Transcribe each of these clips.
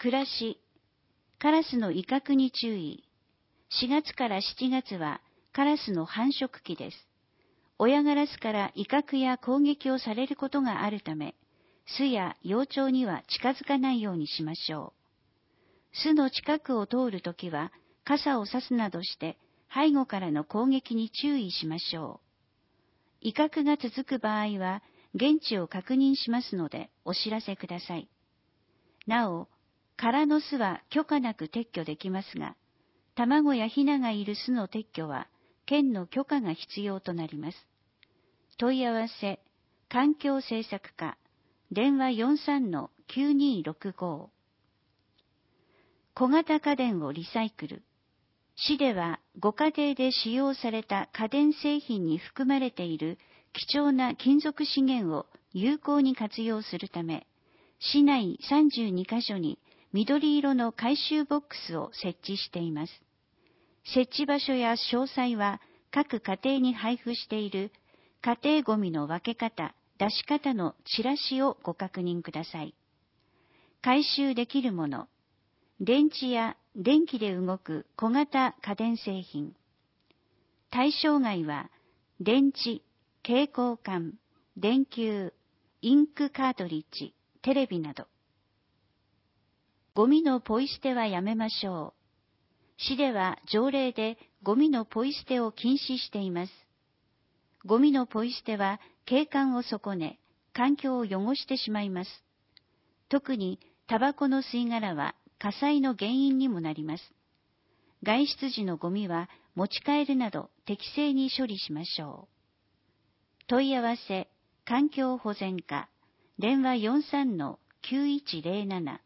暮らし、カラスの威嚇に注意。4月から7月はカラスの繁殖期です。親ガラスから威嚇や攻撃をされることがあるため、巣や幼鳥には近づかないようにしましょう。巣の近くを通るときは傘を差すなどして背後からの攻撃に注意しましょう。威嚇が続く場合は現地を確認しますのでお知らせください。なお、空の巣は許可なく撤去できますが、卵やヒナがいる巣の撤去は県の許可が必要となります。問い合わせ、環境政策課、電話 43-9265。小型家電をリサイクル。市ではご家庭で使用された家電製品に含まれている貴重な金属資源を有効に活用するため、市内32カ所に緑色の回収ボックスを設置しています。設置場所や詳細は各家庭に配布している家庭ごみの分け方、出し方のチラシをご確認ください。回収できるもの、電池や電気で動く小型家電製品。対象外は電池、蛍光管、電球、インクカートリッジ、テレビなど。ゴミのポイ捨てはやめましょう。市では条例でゴミのポイ捨てを禁止しています。ゴミのポイ捨ては景観を損ね、環境を汚してしまいます。特にタバコの吸い殻は火災の原因にもなります。外出時のゴミは持ち帰るなど適正に処理しましょう。問い合わせ、環境保全課、電話 43-9107。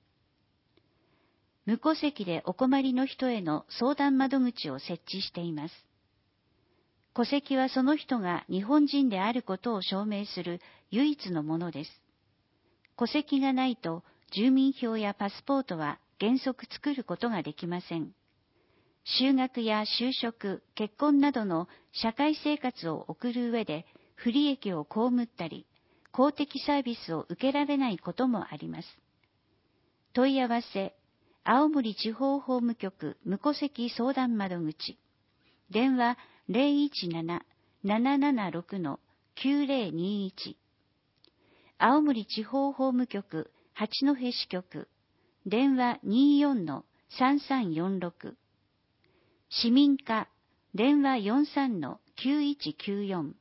無戸籍でお困りの人への相談窓口を設置しています。戸籍はその人が日本人であることを証明する唯一のものです。戸籍がないと住民票やパスポートは原則作ることができません。就学や就職、結婚などの社会生活を送る上で不利益を被ったり、公的サービスを受けられないこともあります。問い合わせ、青森地方法務局無戸籍相談窓口、電話 017-776-9021。青森地方法務局八戸支局、電話 24-3346。市民課、電話 43-9194。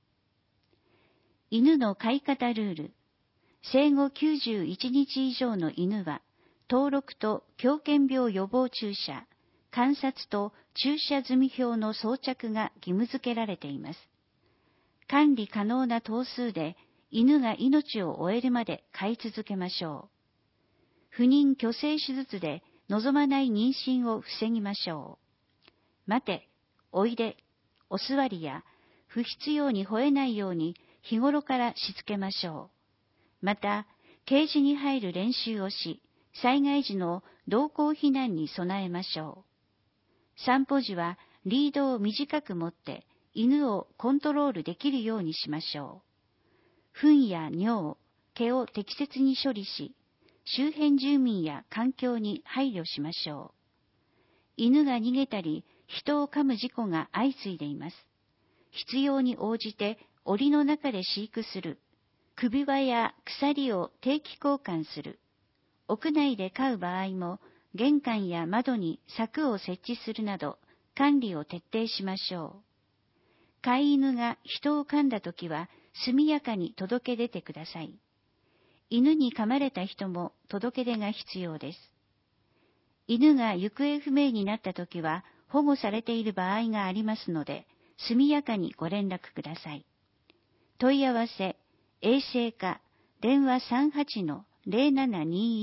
犬の飼い方ルール。生後91日以上の犬は、登録と狂犬病予防注射、観察と注射済み表の装着が義務付けられています。管理可能な頭数で犬が命を終えるまで飼い続けましょう。不妊去勢手術で望まない妊娠を防ぎましょう。待て、おいで、お座りや不必要に吠えないように日頃からしつけましょう。また、ケージに入る練習をし、災害時の同行避難に備えましょう。散歩時はリードを短く持って犬をコントロールできるようにしましょう。糞や尿、毛を適切に処理し、周辺住民や環境に配慮しましょう。犬が逃げたり、人を噛む事故が相次いでいます。必要に応じて檻の中で飼育する。首輪や鎖を定期交換する。屋内で飼う場合も、玄関や窓に柵を設置するなど、管理を徹底しましょう。飼い犬が人を噛んだときは、速やかに届け出てください。犬に噛まれた人も届け出が必要です。犬が行方不明になったときは、保護されている場合がありますので、速やかにご連絡ください。問い合わせ、衛生課、電話 38-0721。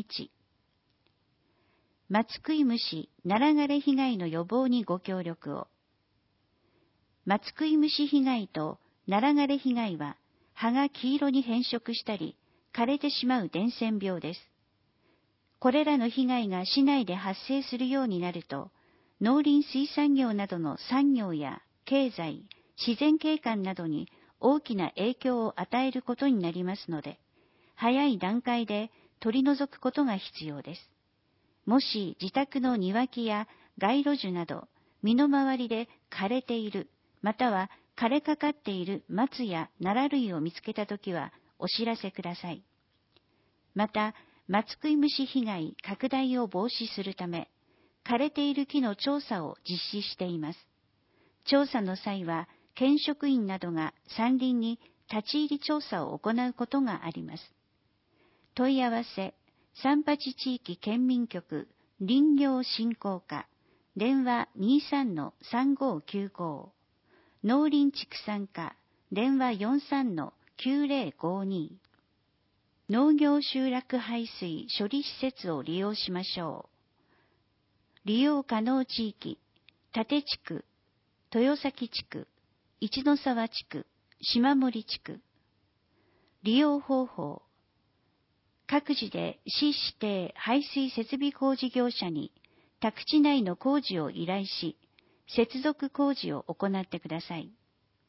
松食い虫、ナラ枯れ被害の予防にご協力を。松食い虫被害とナラ枯れ被害は、葉が黄色に変色したり、枯れてしまう伝染病です。これらの被害が市内で発生するようになると、農林水産業などの産業や経済、自然景観などに大きな影響を与えることになりますので、早い段階で取り除くことが必要です。 もし自宅の庭木や街路樹など、身の回りで枯れている、または枯れかかっている松や奈良類を見つけたときはお知らせください。また、松食い虫被害拡大を防止するため、枯れている木の調査を実施しています。調査の際は、県職員などが山林に立ち入り調査を行うことがあります。問い合わせ、三八地域県民局林業振興課、電話 23-3595、農林畜産課、電話 43-9052、農業集落排水処理施設を利用しましょう。利用可能地域、立地区、豊崎地区、一ノ沢地区、島森地区。利用方法、各自で市指定排水設備工事業者に宅地内の工事を依頼し、接続工事を行ってください。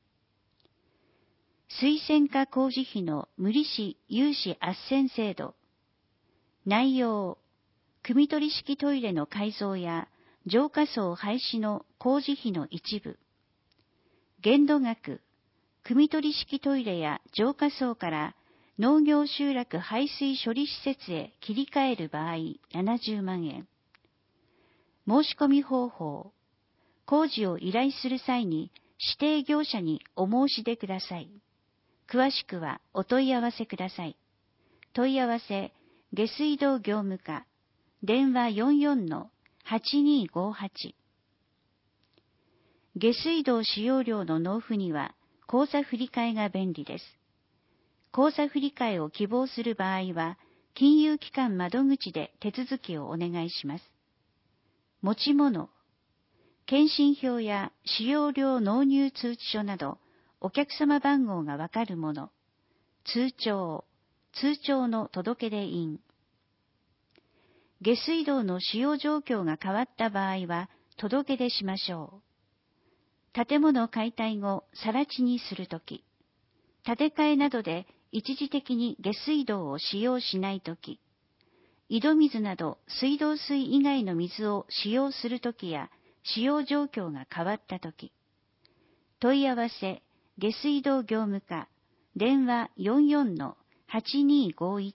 水洗化工事費の無利子融資斡旋制度。内容、汲み取り式トイレの改造や浄化槽廃止の工事費の一部。限度額、汲み取り式トイレや浄化槽から農業集落排水処理施設へ切り替える場合70万円。申し込み方法、工事を依頼する際に指定業者にお申し出ください。詳しくはお問い合わせください。問い合わせ、下水道業務課、電話 44-8258。下水道使用料の納付には口座振替が便利です。口座振替を希望する場合は、金融機関窓口で手続きをお願いします。持ち物、検針票や使用料納入通知書など、お客様番号がわかるもの、通帳の届出印。下水道の使用状況が変わった場合は、届出しましょう。建物解体後、更地にするとき、建て替えなどで一時的に下水道を使用しないとき、井戸水など水道水以外の水を使用するときや使用状況が変わったとき、問い合わせ、下水道業務課、電話 44-8251。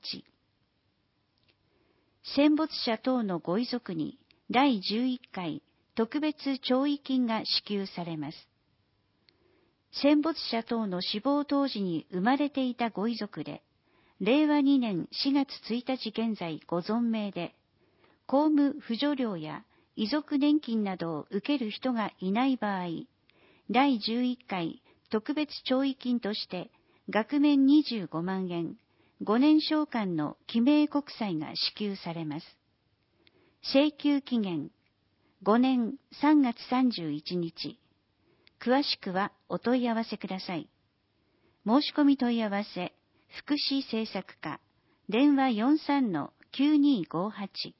戦没者等のご遺族に第11回特別弔慰金が支給されます。戦没者等の死亡当時に生まれていたご遺族で、令和2年4月1日現在ご存命で、公務扶助料や遺族年金などを受ける人がいない場合、第11回特別弔慰金として、額面25万円、5年償還の記名国債が支給されます。請求期限、5年3月31日。詳しくはお問い合わせください。申し込み問い合わせ、福祉政策課、電話 43-9258。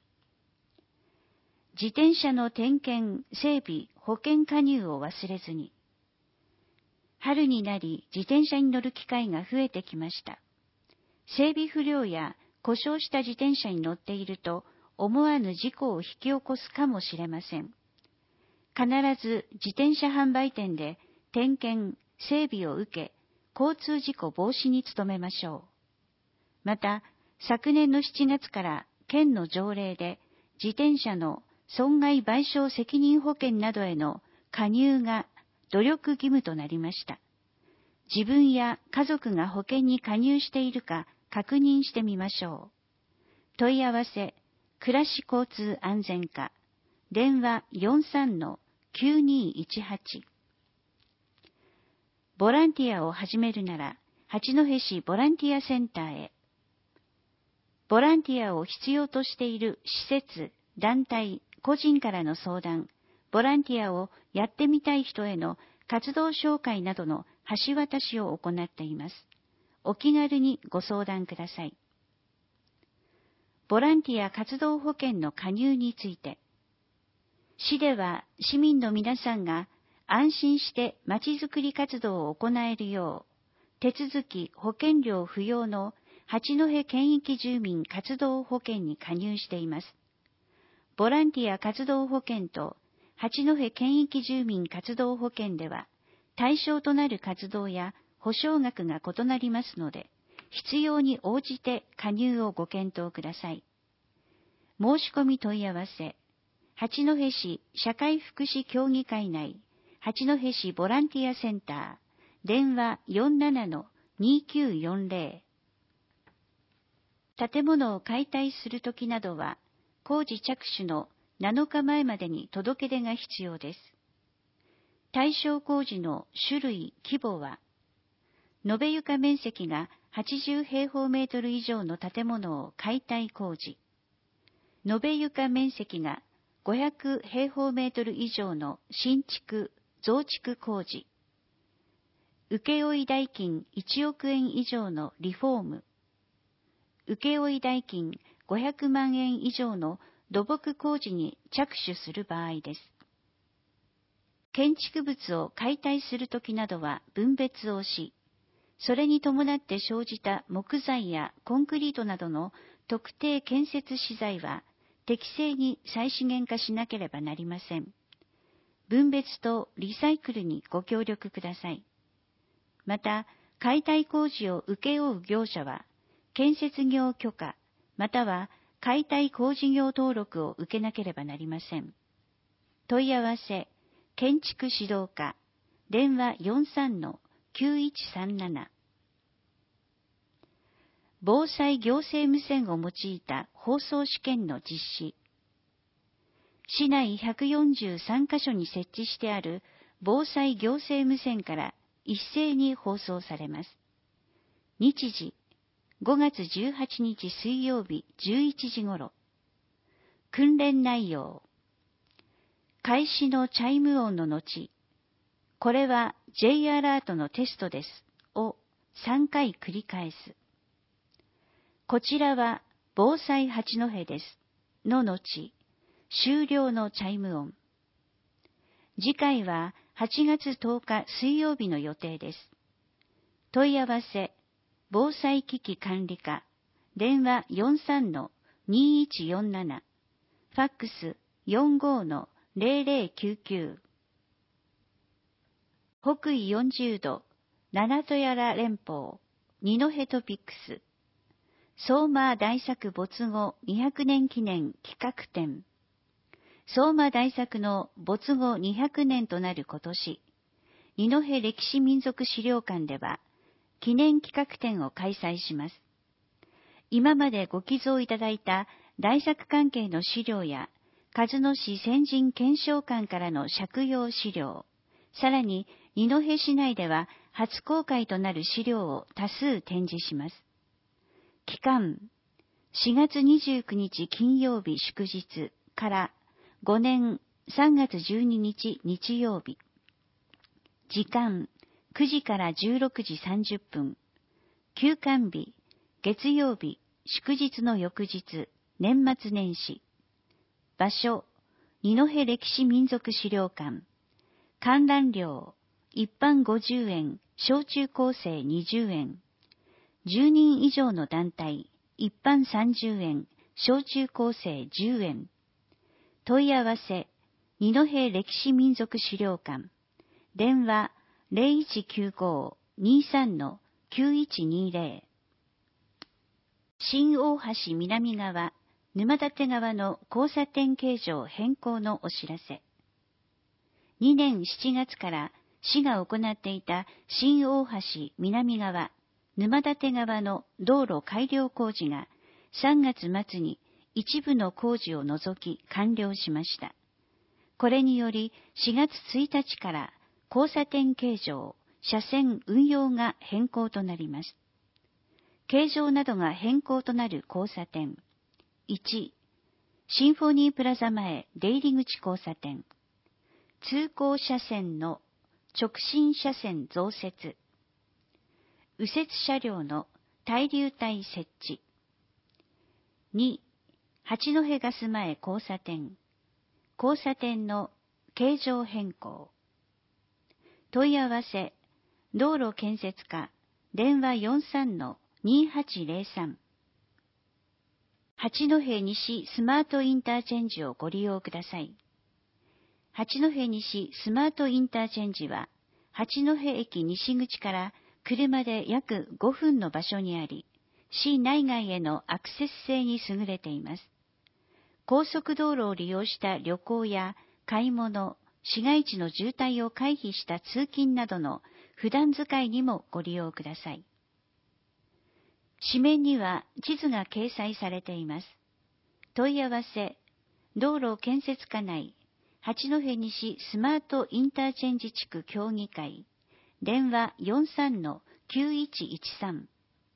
自転車の点検、整備、保険加入を忘れずに。春になり自転車に乗る機会が増えてきました。整備不良や故障した自転車に乗っていると思わぬ事故を引き起こすかもしれません。必ず自転車販売店で点検、整備を受け、交通事故防止に努めましょう。また、昨年の7月から県の条例で自転車の損害賠償責任保険などへの加入が努力義務となりました。自分や家族が保険に加入しているか確認してみましょう。問い合わせ、暮らし交通安全課、電話 43-9218。ボランティアを始めるなら、八戸市ボランティアセンターへ。ボランティアを必要としている施設、団体、個人からの相談、ボランティアをやってみたい人への活動紹介などの橋渡しを行っています。お気軽にご相談ください。ボランティア活動保険の加入について、市では市民の皆さんが安心してまちづくり活動を行えるよう、手続き保険料不要の八戸県域住民活動保険に加入しています。 ボランティア活動保険と八戸県域住民活動保険では、対象となる活動や保証額が異なりますので、必要に応じて加入をご検討ください。申し込み問い合わせ、八戸市社会福祉協議会内、八戸市ボランティアセンター、電話 47-2940。建物を解体するときなどは、工事着手の7日前までに届け出が必要です。対象工事の種類・規模は、延べ床面積が80平方メートル以上の建物を解体工事、延べ床面積が500平方メートル以上の新築・増築工事、請負代金1億円以上のリフォーム、請負代金500万円以上の土木工事に着手する場合です。建築物を解体するときなどは分別をし、それに伴って生じた木材やコンクリートなどの特定建設資材は適正に再資源化しなければなりません。分別とリサイクルにご協力ください。また、解体工事を請け負う業者は、建設業許可、または解体工事業登録を受けなければなりません。問い合わせ、建築指導課、電話 43-9137。防災行政無線を用いた放送試験の実施。市内143カ所に設置してある防災行政無線から一斉に放送されます。日時、5月18日水曜日11時頃。訓練内容。開始のチャイム音の後、これは J アラートのテストですを3回繰り返す。こちらは防災八戸ですの後、終了のチャイム音。次回は8月10日水曜日の予定です。問い合わせ、防災機器管理課、電話 43-2147、ファックス 45-0099。北緯40度、七戸原連峰、二戸トピックス、相馬大作没後200年記念企画展。相馬大作の没後200年となる今年、二戸歴史民族資料館では、記念企画展を開催します。今までご寄贈いただいた大作関係の資料や、鹿角市先人検証館からの借用資料、さらに二戸市内では初公開となる資料を多数展示します。期間、4月29日金曜日祝日から5年3月12日日曜日。時間、9時から16時30分。休館日、月曜日、祝日の翌日、年末年始。場所、二戸歴史民族資料館。観覧料、一般50円、小中高生20円。10人以上の団体、一般30円、小中高生10円。問い合わせ、二戸歴史民族資料館。電話0195-23-9120。新大橋南側、沼館側の交差点形状変更のお知らせ。2年7月から市が行っていた新大橋南側、沼館側の道路改良工事が3月末に一部の工事を除き完了しました。これにより4月1日から交差点形状、車線運用が変更となります。形状などが変更となる交差点。1、シンフォニープラザ前出入り口交差点。通行車線の直進車線増設。右折車両の対流体設置。2、八戸ガス前交差点。交差点の形状変更。問い合わせ、道路建設課、電話 43-2803。 八戸西スマートインターチェンジをご利用ください。八戸西スマートインターチェンジは、八戸駅西口から車で約5分の場所にあり、市内外へのアクセス性に優れています。高速道路を利用した旅行や買い物、市街地の渋滞を回避した通勤などの普段使いにもご利用ください。紙面には地図が掲載されています。問い合わせ、道路建設課内、八戸西スマートインターチェンジ地区協議会、電話 43-9113。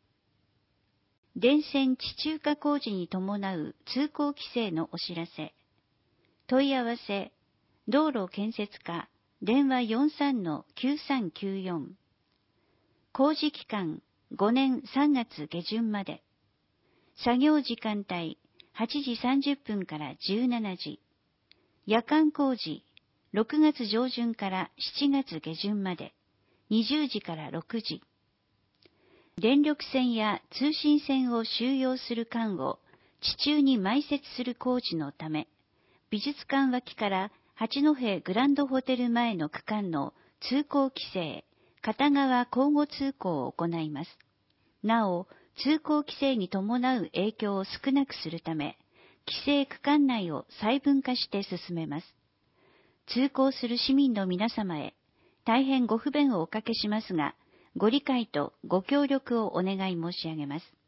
電線地中化工事に伴う通行規制のお知らせ。問い合わせ、道路建設課、電話 43-9394。工事期間、5年3月下旬まで。作業時間帯、8時30分から17時。夜間工事、6月上旬から7月下旬まで。20時から6時。電力線や通信線を収容する管を地中に埋設する工事のため、美術館脇から八戸グランドホテル前の区間の通行規制、片側交互通行を行います。なお、通行規制に伴う影響を少なくするため、規制区間内を細分化して進めます。通行する市民の皆様へ、大変ご不便をおかけしますが、ご理解とご協力をお願い申し上げます。